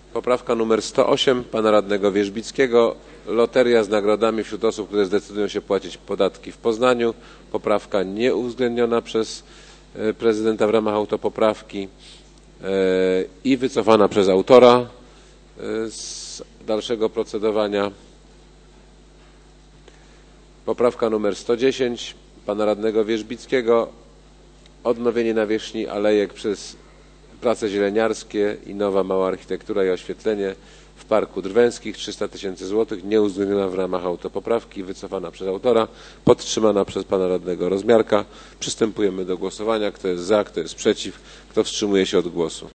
Poprawka numer 108 pana radnego Wierzbickiego. Loteria z nagrodami wśród osób, które zdecydują się płacić podatki w Poznaniu. Poprawka nieuwzględniona przez prezydenta w ramach autopoprawki i wycofana przez autora z dalszego procedowania. Poprawka numer 110 pana radnego Wierzbickiego. Odnowienie nawierzchni alejek przez prace zieleniarskie i nowa mała architektura i oświetlenie w Parku Drwęskich, 300 000 złotych, nieuwzględniona w ramach autopoprawki, wycofana przez autora, podtrzymana przez pana radnego Rozmiarka. Przystępujemy do głosowania. Kto jest za, kto jest przeciw, kto wstrzymuje się od głosu?